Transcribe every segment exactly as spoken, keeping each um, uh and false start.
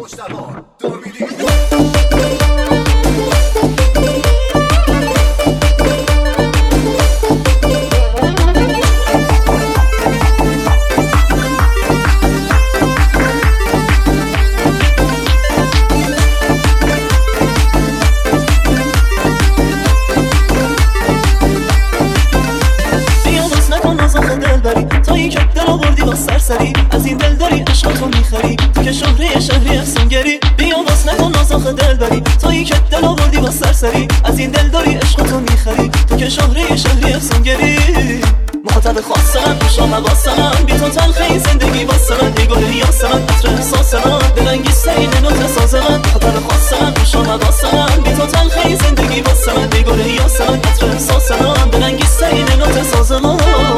سرسری از این دل داری عشقاتو میخری تو که شهری شهری افسونگری بیا باز نکن نازاخ دل بری تویی که دل آوردی با سرسری از این دل داری عشقاتو میخری تو که شهری شهری افسونگری مخاطب خاص من شام باس من بی تو تلخی زندگی باس من ای گل یاس من عطر احساس من دلانگیز این نوت ساز من مخاطب خاص من شام باس من بی تو تلخی زندگی باس من ای گل یاس من عطر احساس من دلانگیز این نوت ساز من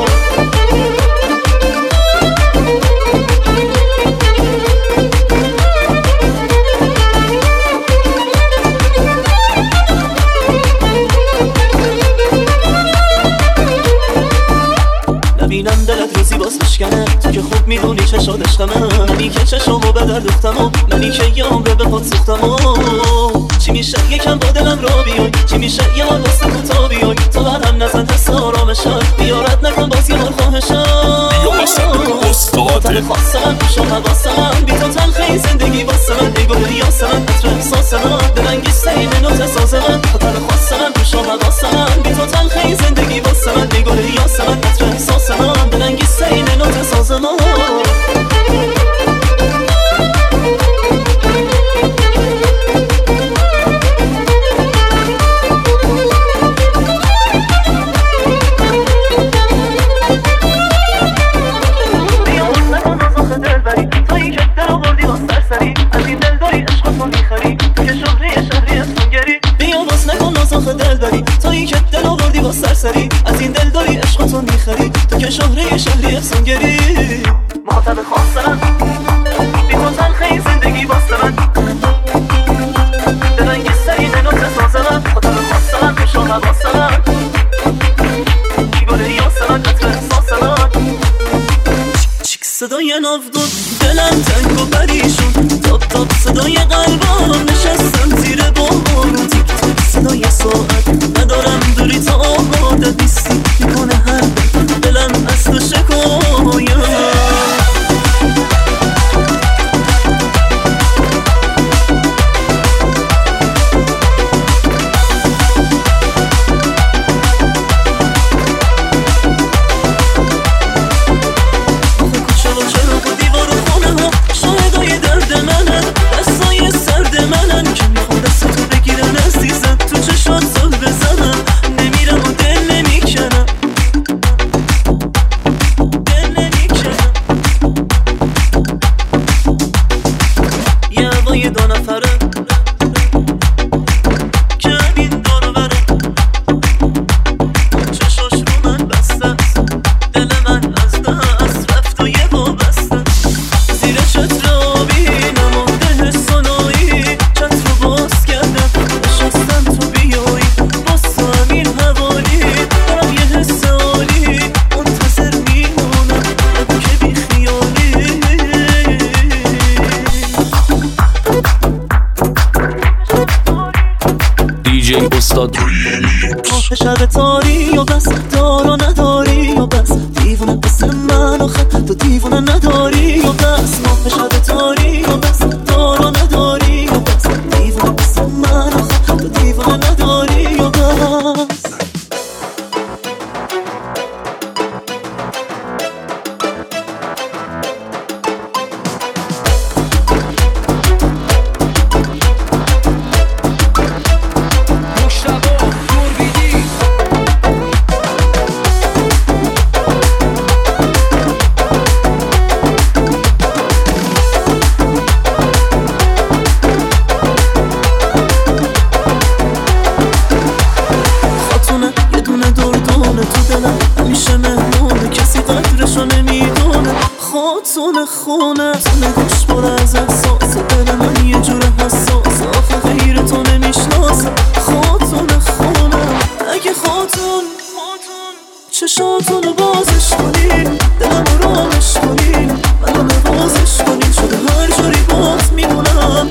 بینم دلت روزی باز بشکنه تو که خوب میدونی چشاد عشقمه منی که چشامو به در دوختم و منی که یه عمره به پات سوختم و چی میشه یکم با دلم را بیای چی میشه یه حال واسه کوتا بیای تو برم نزن حس آرامشم بیارت نکن باز یه حال خواهشم خاطر خواست من پیشم حواست من بی تو تلخی زندگی باست من ای گل یاس من عطر احساس من دلانگیز این نوت ساز من خاطر خواست من پیشم حواست من بی تو تلخی زندگی باست من ای گل یاس من عطر احساس من دلانگیز این نوت ساز من سرسری از این دل داری عشقاتو میخری تو که شهری شهری افسونگری مخاطب خاص من بی تو تلخی زندگی باست من دلانگیز این نوت ساز من مخاطب خاص من پیشم حواس من ای گل یاس من عطر احساس من چیک صدای ناودون دلم تنگ و پریشون تاب تاب صدای قلبم نشستم زیر بارون تیک تیک صدای ساعت ندارم دوری تا آماده نیستی میکنه هر دلم از تو شکایم شب تاری و بس دار و نداری و بس دیوانه بس من و خط تو دیوانه نداری و بس ما شب تاری و بس دار و نداری و بس دیوانه بس من و خط تو دیوانه نداری و بس خونه خونه تونه گوش باره از احساس دل من یه جور حساس آخه غیر تو نمیشناسم خاتون خونه اگه خاتون چشاتونو بازش کنین دلم رامش کنین منو نوازش کنین شده هر جوری باز میمونم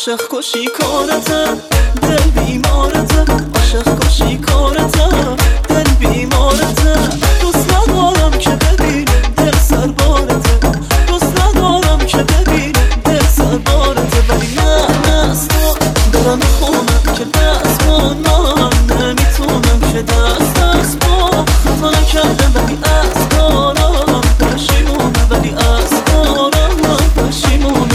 عاشق کشی کارته دل بیمارته عاشق کشی کارته دل بیمارته دوست ندارم که ببین دل سربارته دوست ندارم که ببین دل سربارته ولی نه نه از تو دارم میخونم که دست کن من نمیتونم که دست دست با خطا نکردم ولی از کارم پشیمونم ولی از کارم پشیمونم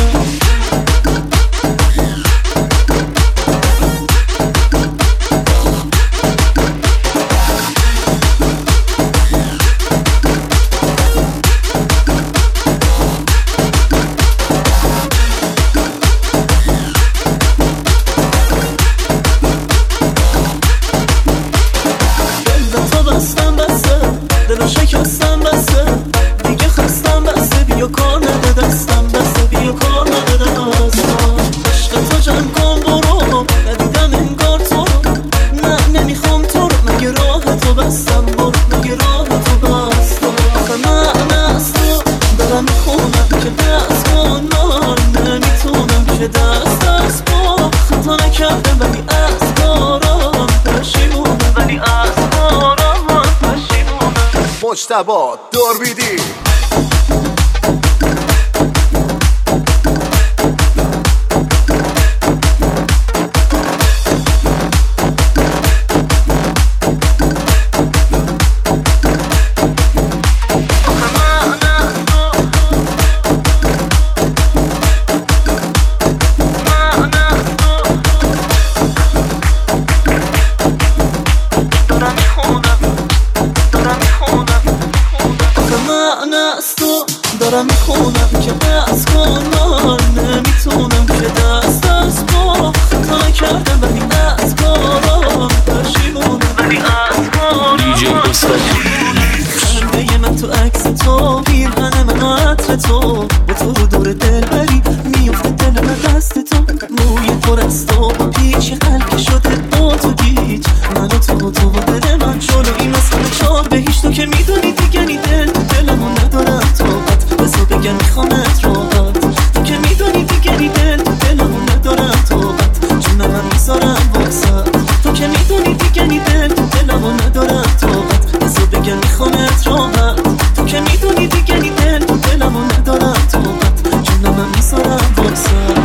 شکستم بسه دیگه خستم بسه بیا کار نده دستم بسه بیا کار نده دستم عشق تو جمع کن برو ندیدم انگار تو رو نه نمیخوام تو رو مگه راه تو بستم برو مگه راه تو بستم آخه من از تو دارم میخونم که دست کن من نمیتونم که دست دست با خطا نکردم ولی از کارم پشیمونم ولی از کارم پشیمونم مجتبی دوربیدی دارم میخونم که دست کن من نمیتونم که دست دست با خطا نکردم ولی از کارم پشیمونم ولی از کارم خنده من تو عکس تو پیرهن من و عطر تو به تو رو دور دل بری میفته دل من دست تو موی پر از تو با پیچ قلب شده با تو گیج من و تو تو و دل من جلوی مثل چار به هیچ تو که میدونی دیگه نی دل تو دلمو ندارم طاقت بسو بگم میخوامت راحت تو که میدونی دیگه نی دل تو دلمو ندارم طاقت چون من میذارم واسط تو که میدونی دیگه نی دل تو دلمو ندارم طاقت بسو بگم میخوامت راحت تو که میدونی دیگه نی دل تو دلمو ندارم طاقت چون من میذارم واسط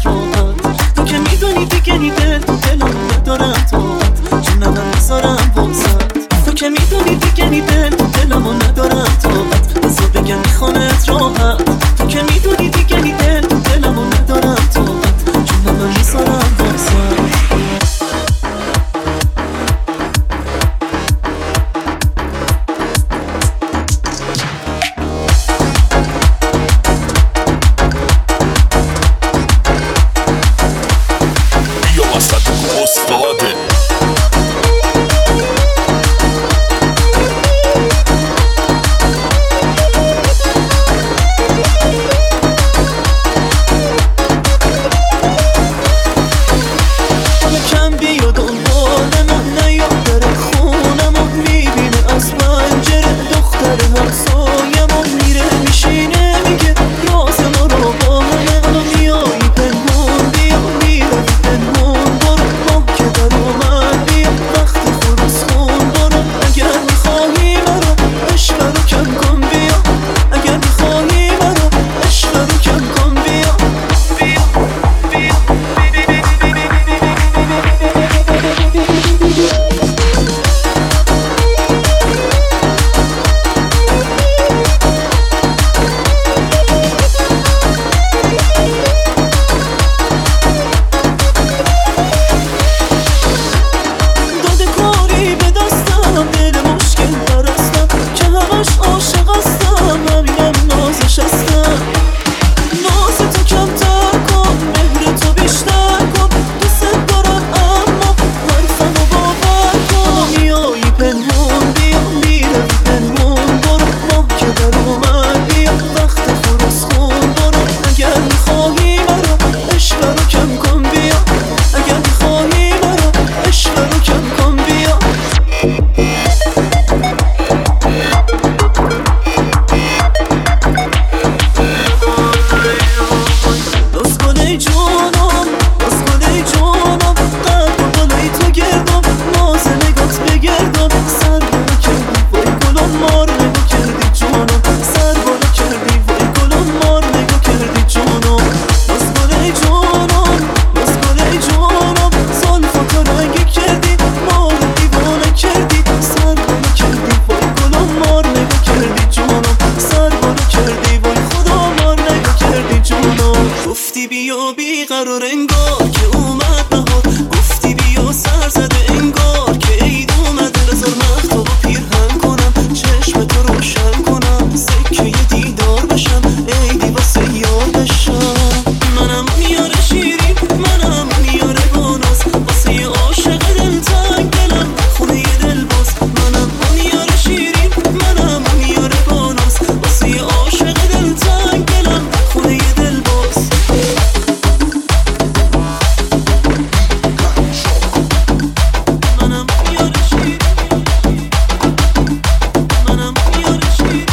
تو که میدونی دیگه نی دل تو دلم ندارم طاقت چون من میذارم کن بیا دوست کن ای جانم دوست کن ای جانم قلب و بالای تو گردم ناز نگات بگردم سر بالا کردی وای گلم مار نگاه کردی جانم سر بالا کردی وای گلم مار نگاه کردی جانم دوست کن ای جانم دوست کن ای جانم زلفاتو رنگی کردی مار دیوانه کردی سر بالا کردی وای گلم مار نگاه کردی جانم سر بالا کردی وای خدا مار نگاه کردی جانم گفتی بیا بیقرار انگار که اومد بهار گفتی بیا سر زده انگار که عید اومده بذار مهتابو پیرهن کنم چشم تو روشن کنم سکه یه دیدار بشم عیدی واسه یار بشم منم اون یار شیرین منم اون یار باناز واسه یه عاشق دلتنگ دلم خونه یه دل باز منم اون یار شیرین منم اون یار باناز واسه یه عاشق دلتنگ دلم خونه یه دل باز منم اون یار شیرین منم اون یار شیرین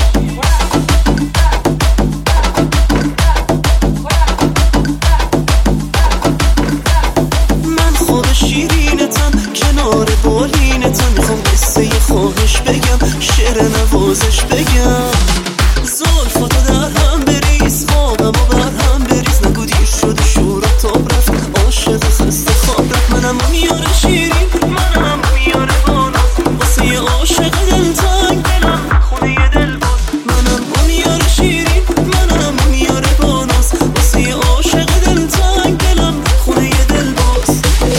من خواب شیرینتم کنار بالینتم میخوام قصه یه خواهش بگم شعر نوازش بگم زلفاتو در هم بریز خوابم و بر هم بریز نگو دیر شده شور و تاب رفت عاشق خسته خواب رفت منم اون یار شیرین منم اون یار باناز واسه یه عاشق دلتنگ دلم خونه یه دل باز منم اون یار شیرین منم اون یار باناز واسه یه عاشق دلتنگ دلم خونه یه دل باز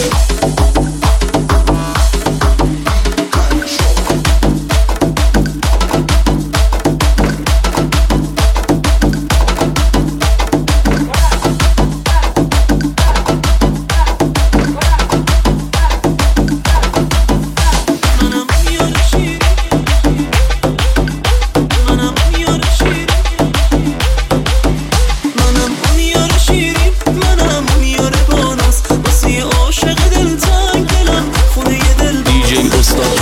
منم اون یار شیرین منم اون یار شیرین منم اون یار شیرین منم اون یار باناز واسه یه عاشق دلتنگ دلم خونه یه دل باز دی جی استاد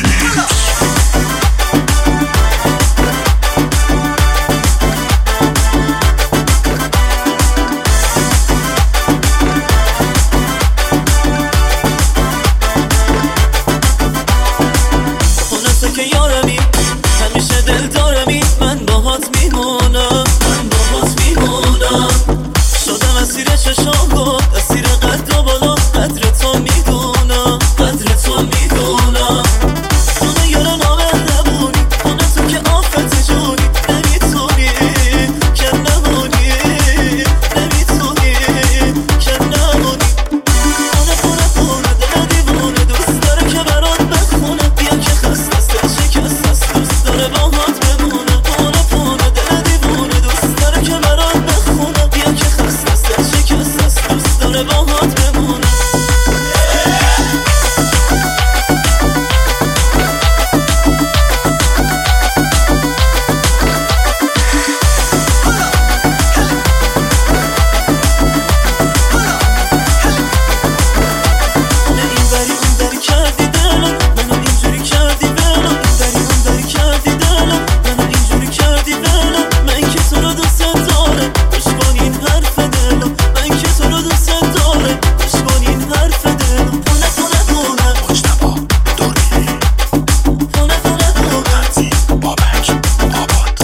خلاصه که یارمی همیشه دل دارمی من باهات میمونم من باهات میمونم شدم اسیر چشام بود اسیر قد و بالا قدر تو میدونم قدر تو میدونم خونه یارو نامهربونی خونه تو که آفت جونی نمیتونی که نمونی نمیتونی که نمونی خونه خونه خونه دل دیوونه دوست داره که برات بخونه بیا که خسته است دل شکسته است دوست داره باهات بمونه خونه خونه دل دیوونه دوست داره که برات بخونه بیا که خسته است دل شکسته است دوست داره باهات بمونه نه این بری اون بری کردی دلم منو اینجوری کردی ولم این بری اون بری کردی دلم منو اینجوری کردی ولم من که تو رو دوست دارم گوش کن این حرف دلم من که تو رو دوست دارم گوش کن این حرف دلم خونه خونه خونه مجتبا دوری خونه خونه خونه قدی بابک آباد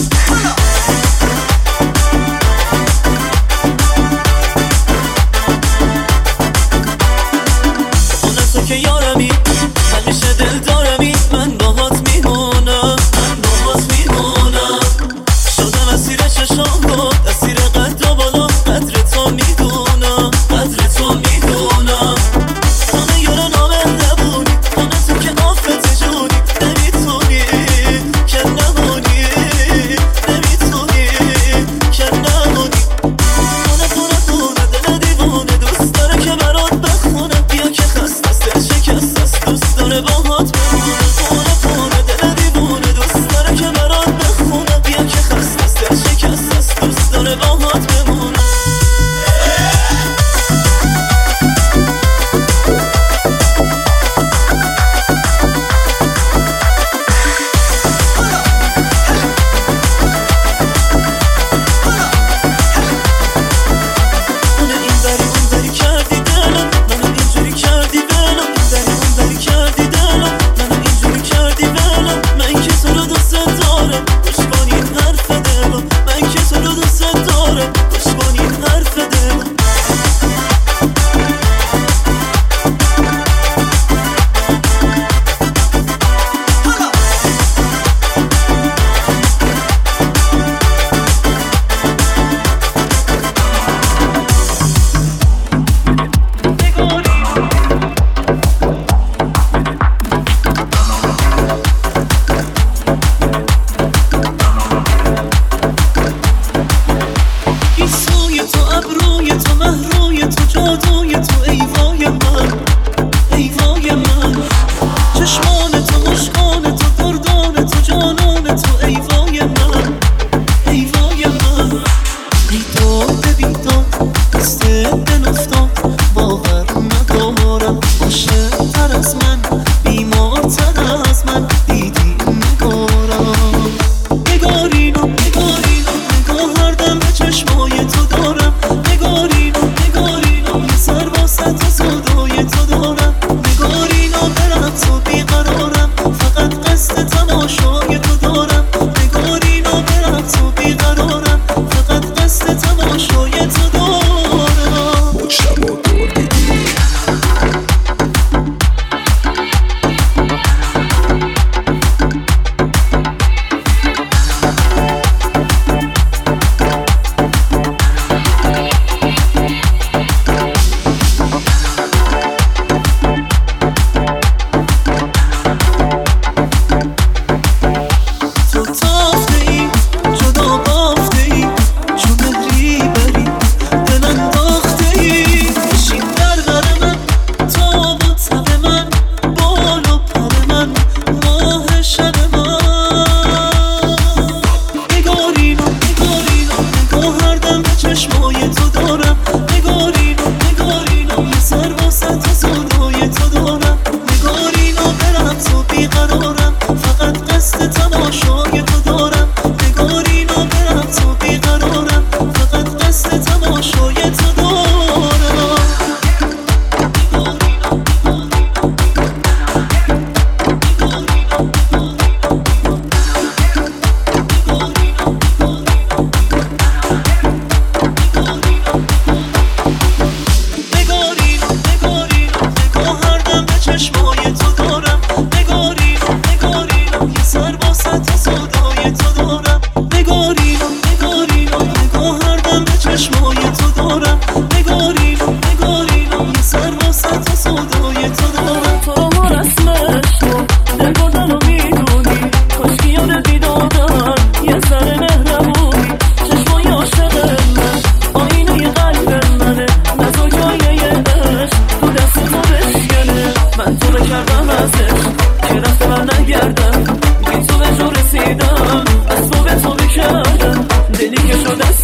خلاصه که یارمی همیشه دل دارمی من باهات میمونم من باهات میمونم شدم اسیر چشام بود اسیر قد و بالا قدر تو میدونم قدر تو میدونم خونه یارو نامهربونی خونه تو که آفت جونی نمیتونی که نمونی نمیتونی که نمونی خونه خونه خونه دل دیوونه دوست داره که برات بخونه بیا که خسته است دل شکسته است دوست داره باهات بمونه خونه خونه دل دیوونه دوست داره که برات بخونه بیا که خسته است دل شکسته است دوست داره باهات بمونه تو بیقرارم، فقط قصد تماشای تو دارم. نگارینو برم تو بیقرارم، فقط قصد تماشای تو دارم. دلی که شده